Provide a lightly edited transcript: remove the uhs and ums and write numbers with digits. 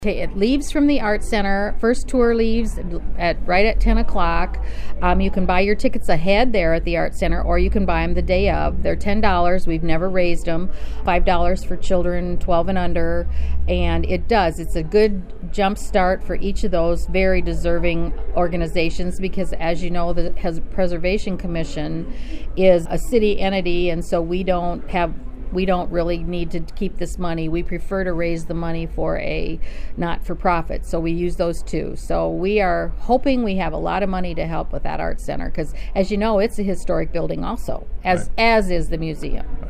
Okay, it leaves from the Art Center. First tour leaves right at 10 o'clock. You can buy your tickets ahead there at the Art Center, or you can buy them the day of. They're $10. We've never raised them. $5 for children 12 and under. And it's a good jump start for each of those very deserving organizations because, as you know, the Preservation Commission is a city entity, and so we don't really need to keep this money. We prefer to raise the money for a not-for-profit, so we use those two. So we are hoping we have a lot of money to help with that Art Center because, as you know, it's a historic building also, as is the museum.